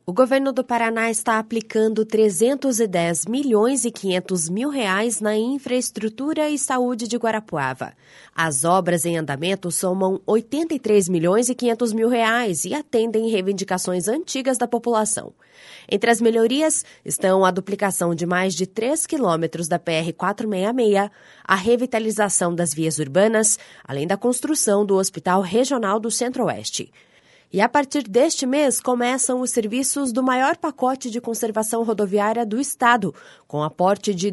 O governo do Paraná está aplicando 310 milhões e 500 mil reais na infraestrutura e saúde de Guarapuava. As obras em andamento somam 83 milhões e 500 mil reais e atendem reivindicações antigas da população. Entre as melhorias estão a duplicação de mais de 3 quilômetros da PR-466, a revitalização das vias urbanas, além da construção do Hospital Regional do Centro-Oeste. E a partir deste mês começam os serviços do maior pacote de conservação rodoviária do estado, com aporte de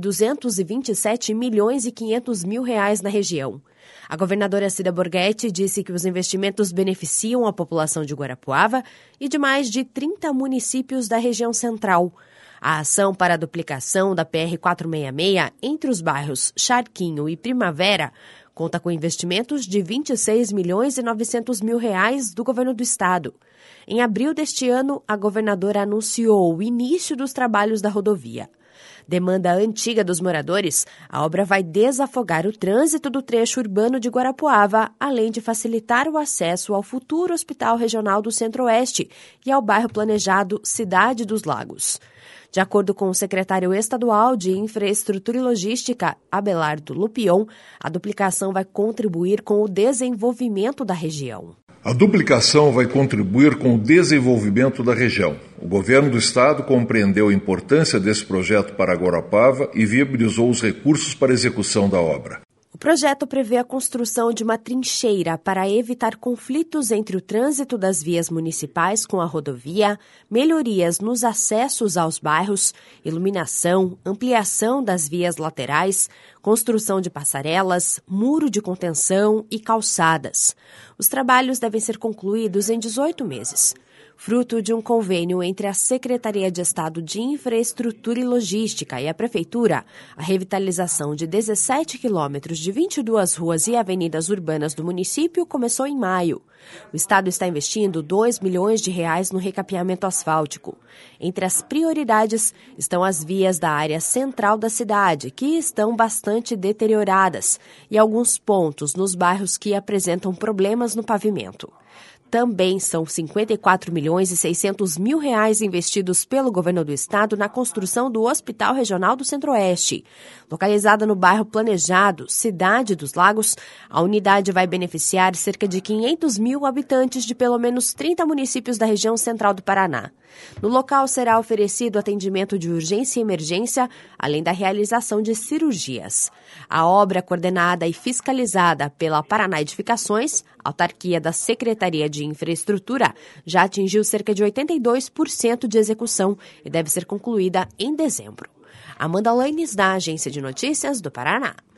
227 milhões e 500 mil reais na região. A governadora Cida Borghetti disse que os investimentos beneficiam a população de Guarapuava e de mais de 30 municípios da região central. A ação para a duplicação da PR-466 entre os bairros Charquinho e Primavera conta com investimentos de 26 milhões e 900 mil reais do governo do estado. Em abril deste ano, a governadora anunciou o início dos trabalhos da rodovia. Demanda antiga dos moradores, a obra vai desafogar o trânsito do trecho urbano de Guarapuava, além de facilitar o acesso ao futuro Hospital Regional do Centro-Oeste e ao bairro planejado Cidade dos Lagos. De acordo com o secretário estadual de Infraestrutura e Logística, Abelardo Lupion, a duplicação vai contribuir com o desenvolvimento da região. A duplicação vai contribuir com o desenvolvimento da região. O governo do estado compreendeu a importância desse projeto para Guarapuava e viabilizou os recursos para a execução da obra. O projeto prevê a construção de uma trincheira para evitar conflitos entre o trânsito das vias municipais com a rodovia, melhorias nos acessos aos bairros, iluminação, ampliação das vias laterais, construção de passarelas, muro de contenção e calçadas. Os trabalhos devem ser concluídos em 18 meses. Fruto de um convênio entre a Secretaria de Estado de Infraestrutura e Logística e a Prefeitura, a revitalização de 17 quilômetros de 22 ruas e avenidas urbanas do município começou em maio. O Estado está investindo 2 milhões de reais no recapeamento asfáltico. Entre as prioridades estão as vias da área central da cidade, que estão bastante deterioradas, e alguns pontos nos bairros que apresentam problemas no pavimento. Também são 54 milhões e 600 mil reais investidos pelo governo do estado na construção do Hospital Regional do Centro-Oeste. Localizada no bairro planejado Cidade dos Lagos, a unidade vai beneficiar cerca de 500 mil habitantes de pelo menos 30 municípios da região central do Paraná. No local será oferecido atendimento de urgência e emergência, além da realização de cirurgias. A obra, coordenada e fiscalizada pela Paraná Edificações, autarquia da Secretaria de Infraestrutura, já atingiu cerca de 82% de execução e deve ser concluída em dezembro. Amanda Lanes, da Agência de Notícias do Paraná.